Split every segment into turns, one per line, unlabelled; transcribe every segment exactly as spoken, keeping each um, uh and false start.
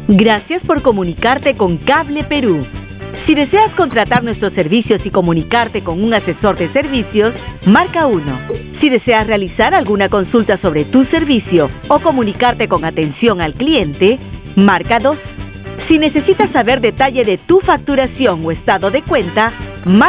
Gracias por comunicarte con Cable Perú. Si deseas contratar nuestros servicios y comunicarte con un asesor de servicios, marca uno. Si deseas realizar alguna consulta sobre tu servicio o comunicarte con atención al cliente, marca dos. Si necesitas saber detalle de tu facturación o estado de cuenta, marca.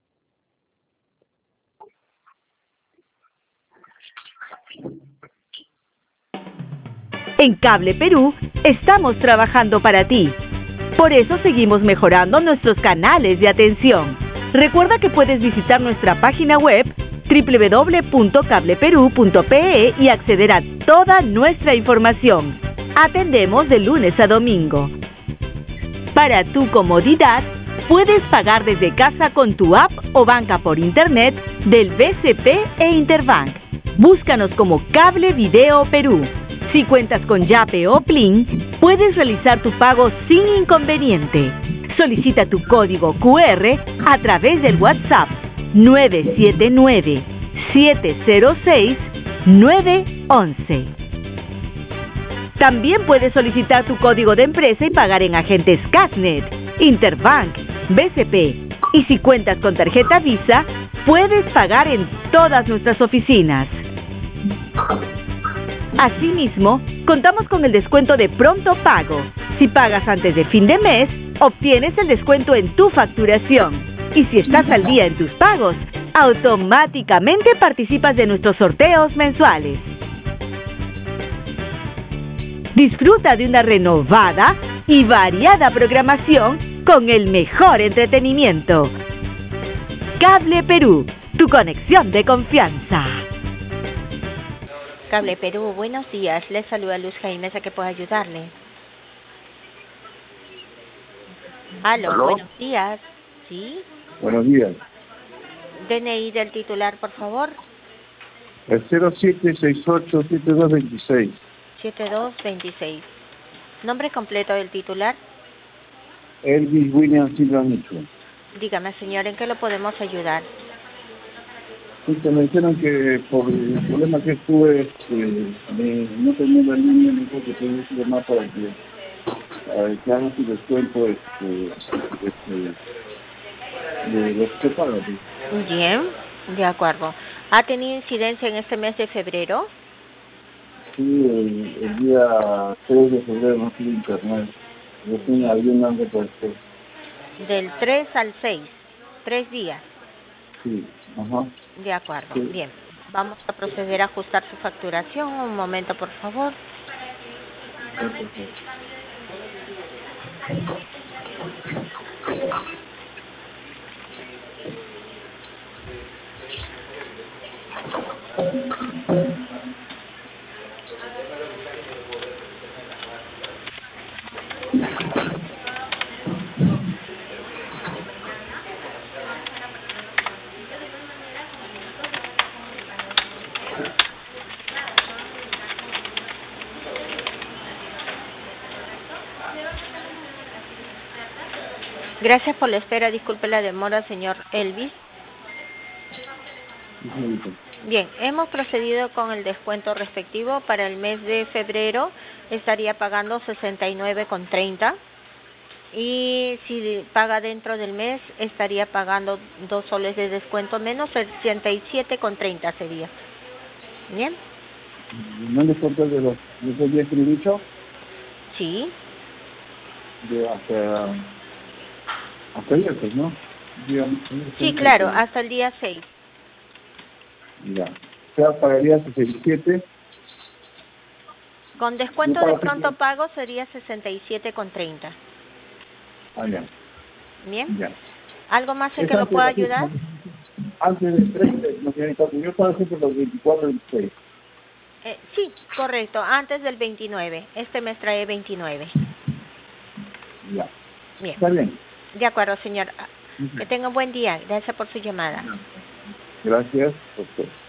En Cable Perú estamos trabajando para ti. Por eso seguimos mejorando nuestros canales de atención. Recuerda que puedes visitar nuestra página web doble u doble u doble u punto cable perú punto pe e y acceder a toda nuestra información. Atendemos de lunes a domingo. Para tu comodidad, puedes pagar desde casa con tu app o banca por internet del B C P e Interbank. Búscanos como Cable Video Perú. Si cuentas con Yape o Plin, puedes realizar tu pago sin inconveniente. Solicita tu código cu erre a través del WhatsApp nueve siete nueve, siete cero seis, nueve once. También puedes solicitar tu código de empresa y pagar en agentes Casnet, Interbank, B C P. Y si cuentas con tarjeta Visa, puedes pagar en todas nuestras oficinas. Asimismo, contamos con el descuento de pronto pago. Si pagas antes de fin de mes, obtienes el descuento en tu facturación. Y si estás al día en tus pagos, automáticamente participas de nuestros sorteos mensuales. Disfruta de una renovada y variada programación con el mejor entretenimiento. Cable Perú, tu conexión de confianza.
Cable Perú, buenos días. Les saluda Luz Jaime, ¿a qué puedo ayudarle? Aló,
¿Aló?
Buenos días. ¿Sí?
Buenos días.
D N I del titular, por favor.
El cero siete seis ocho siete dos dos seis.
siete dos dos seis. Nombre completo del titular.
Elvis William Silva Micho.
Dígame, señor, ¿en qué lo podemos ayudar?
Entonces me dijeron que por el problema que tuve, este, me- no tenía la línea, me dijo que tenía que llamar para que, eh, que hagan su descuento este, este, de los que pagan. pues.
Bien, de acuerdo. ¿Ha tenido incidencia en este mes de febrero?
Sí, el, el día tres de febrero no tuve internet. Yo tenía alguien dando por esto.
Del tres al seis. Tres días.
Sí, ajá.
De acuerdo,
Sí.
bien. Vamos a proceder a ajustar su facturación. Un momento, por favor. Gracias por la espera. Disculpe la demora, señor Elvis.
Sí, señorita.
Bien, hemos procedido con el descuento respectivo. Para el mes de febrero estaría pagando sesenta y nueve con treinta. Y si paga dentro del mes, estaría pagando dos soles de descuento menos, sesenta y siete con treinta sería. ¿Bien?
¿No les conté de los, de esos días que le he dicho?
Sí.
De hasta, hasta ayer, pues, ¿no? Digamos,
Sí, claro, hasta el día seis.
Ya. O sea, pagaría sesenta y siete.
Con descuento
Yo
de
pago
pronto
sesenta.
pago sería sesenta y siete con treinta.
Ah, ya.
¿Bien?
Ya.
¿Algo más en
Es
que lo
antes,
pueda
así,
ayudar?
antes del treinta, no, señorita, porque yo pago siempre los veinticuatro y veintiséis.
Eh, sí, correcto, antes del veintinueve. Este mes trae veintinueve.
Ya.
Bien.
Está bien.
De acuerdo, señor. Que
Ujú.
tenga un buen día. Gracias por su llamada.
Gracias, doctor.